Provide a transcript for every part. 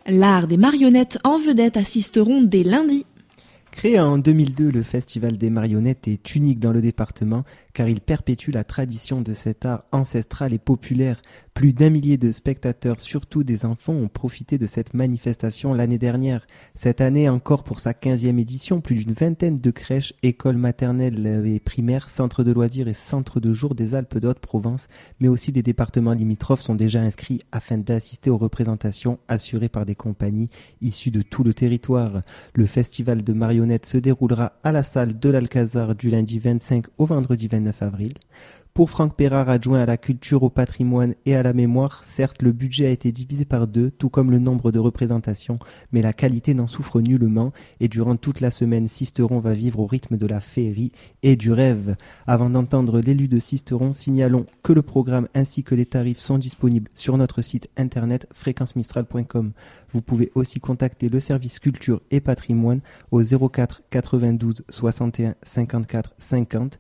L'art des marionnettes en vedette à Sisteron dès lundi. Créé en 2002, le Festival des marionnettes est unique dans le département car il perpétue la tradition de cet art ancestral et populaire. Plus d'1 millier de spectateurs, surtout des enfants, ont profité de cette manifestation l'année dernière. Cette année encore, pour sa 15e édition, plus d'une vingtaine de crèches, écoles maternelles et primaires, centres de loisirs et centres de jour des Alpes d'Haute-Provence, mais aussi des départements limitrophes sont déjà inscrits afin d'assister aux représentations assurées par des compagnies issues de tout le territoire. Le festival de marionnettes se déroulera à la salle de l'Alcazar du lundi 25 au vendredi 29 avril. Pour Franck Pérard, adjoint à la culture, au patrimoine et à la mémoire, certes le budget a été divisé par 2, tout comme le nombre de représentations, mais la qualité n'en souffre nullement et durant toute la semaine, Sisteron va vivre au rythme de la féerie et du rêve. Avant d'entendre l'élu de Sisteron, signalons que le programme ainsi que les tarifs sont disponibles sur notre site internet fréquencemistral.com. Vous pouvez aussi contacter le service culture et patrimoine au 04 92 61 54 50,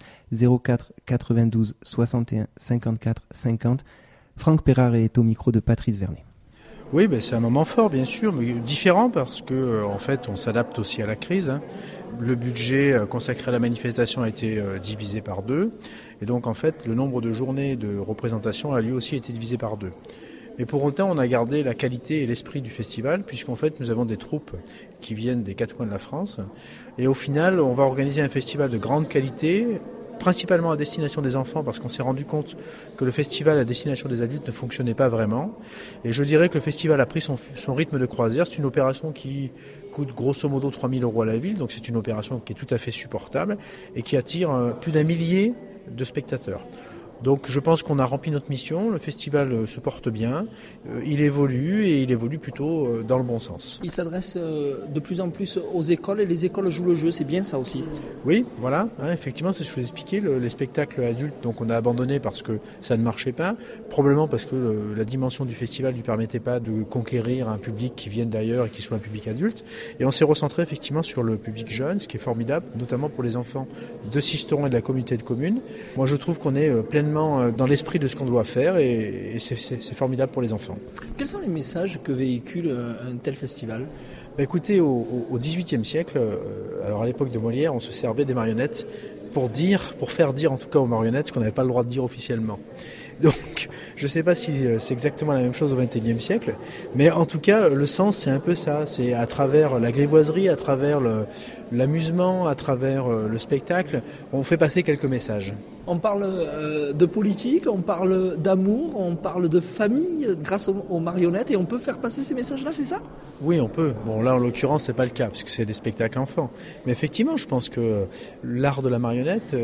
04 92 61 54 50. Franck Pérard est au micro de Patrice Vernet. Oui, c'est un moment fort, bien sûr, mais différent parce que en fait, on s'adapte aussi à la crise. Le budget consacré à la manifestation a été divisé par 2. Et donc, en fait, le nombre de journées de représentation a lui aussi été divisé par 2. Mais pour autant, on a gardé la qualité et l'esprit du festival, puisqu'en fait, nous avons des troupes qui viennent des 4 coins de la France. Et au final, on va organiser un festival de grande qualité, principalement à destination des enfants, parce qu'on s'est rendu compte que le festival à destination des adultes ne fonctionnait pas vraiment. Et je dirais que le festival a pris son rythme de croisière. C'est une opération qui coûte grosso modo 3 000 € à la ville, donc c'est une opération qui est tout à fait supportable et qui attire plus d'1 millier de spectateurs. Donc je pense qu'on a rempli notre mission, le festival se porte bien, il évolue et il évolue plutôt dans le bon sens. Il s'adresse de plus en plus aux écoles et les écoles jouent le jeu, c'est bien ça aussi. Oui, voilà, effectivement c'est ce que je vous expliquais, les spectacles adultes, donc on a abandonné parce que ça ne marchait pas, probablement parce que la dimension du festival ne lui permettait pas de conquérir un public qui vienne d'ailleurs et qui soit un public adulte, et on s'est recentré effectivement sur le public jeune, ce qui est formidable, notamment pour les enfants de Sisteron et de la communauté de communes. Moi je trouve qu'on est pleinement dans l'esprit de ce qu'on doit faire et c'est formidable pour les enfants. Quels sont les messages que véhicule un tel festival ? Écoutez, au XVIIIe siècle, alors à l'époque de Molière, on se servait des marionnettes pour faire dire en tout cas aux marionnettes ce qu'on n'avait pas le droit de dire officiellement. Donc, je ne sais pas si c'est exactement la même chose au XXIe siècle, mais en tout cas, le sens, c'est un peu ça. C'est à travers la grivoiserie, à travers l'amusement, à travers le spectacle, on fait passer quelques messages. On parle de politique, on parle d'amour, on parle de famille grâce aux marionnettes et on peut faire passer ces messages-là, c'est ça ? Oui, on peut. Bon, là, en l'occurrence, c'est pas le cas, puisque c'est des spectacles enfants. Mais effectivement, je pense que l'art de la marionnette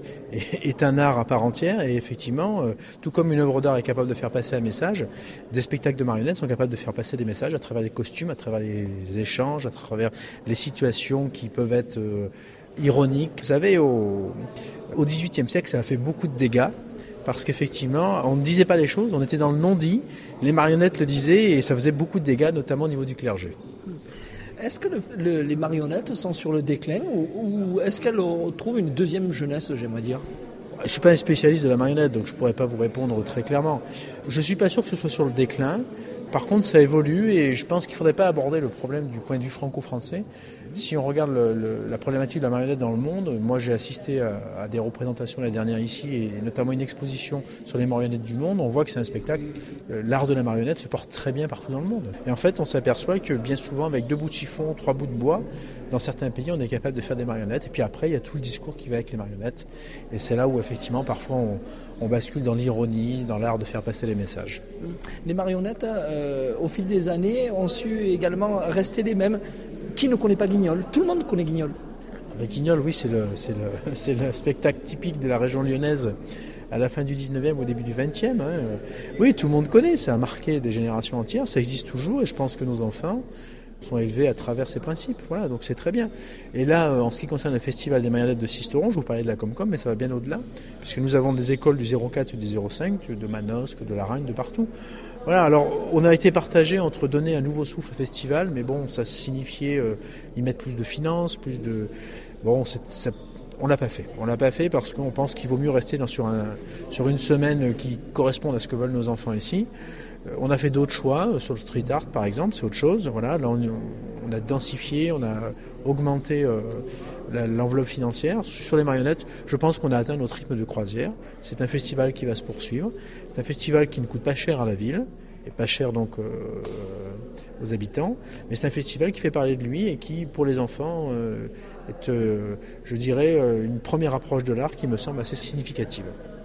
est un art à part entière et effectivement, tout comme une œuvre d'art est capable de faire passer un message, des spectacles de marionnettes sont capables de faire passer des messages à travers les costumes, à travers les échanges, à travers les situations qui peuvent être ironiques. Vous savez, au XVIIIe siècle, ça a fait beaucoup de dégâts. Parce qu'effectivement, on ne disait pas les choses, on était dans le non-dit, les marionnettes le disaient et ça faisait beaucoup de dégâts, notamment au niveau du clergé. Est-ce que les marionnettes sont sur le déclin ou est-ce qu'elles trouvent une deuxième jeunesse, j'aimerais dire ? Je ne suis pas un spécialiste de la marionnette, donc je ne pourrais pas vous répondre très clairement. Je ne suis pas sûr que ce soit sur le déclin. Par contre, ça évolue et je pense qu'il ne faudrait pas aborder le problème du point de vue franco-français. Si on regarde la problématique de la marionnette dans le monde, moi j'ai assisté à des représentations la dernière ici et notamment une exposition sur les marionnettes du monde. On voit que c'est un spectacle, l'art de la marionnette se porte très bien partout dans le monde. Et en fait, on s'aperçoit que bien souvent, avec 2 bouts de chiffon, 3 bouts de bois, dans certains pays, on est capable de faire des marionnettes. Et puis après, il y a tout le discours qui va avec les marionnettes. Et c'est là où effectivement, parfois, on bascule dans l'ironie, dans l'art de faire passer les messages. Les marionnettes, au fil des années, ont su également rester les mêmes. Qui ne connaît pas Guignol ? Tout le monde connaît Guignol. Guignol, oui, c'est le spectacle typique de la région lyonnaise à la fin du 19e, au début du 20e. Oui, tout le monde connaît, ça a marqué des générations entières, ça existe toujours et je pense que nos enfants sont élevés à travers ces principes. Voilà, donc c'est très bien. Et là, en ce qui concerne le festival des marionnettes de Sisteron, je vous parlais de la Comcom, mais ça va bien au-delà, puisque nous avons des écoles du 04 et du 05, de Manosque, de Laragne, de partout. Voilà, alors on a été partagé entre donner un nouveau souffle au festival, mais bon, ça signifiait y mettre plus de finances, plus de... Bon, On l'a pas fait. On l'a pas fait parce qu'on pense qu'il vaut mieux rester sur une semaine qui corresponde à ce que veulent nos enfants ici. On a fait d'autres choix, sur le street art par exemple, c'est autre chose. Voilà, là on a densifié, on a augmenté l'enveloppe financière. Sur les marionnettes, je pense qu'on a atteint notre rythme de croisière. C'est un festival qui va se poursuivre. C'est un festival qui ne coûte pas cher à la ville, et pas cher donc aux habitants. Mais c'est un festival qui fait parler de lui et qui, pour les enfants, est, je dirais, une première approche de l'art qui me semble assez significative.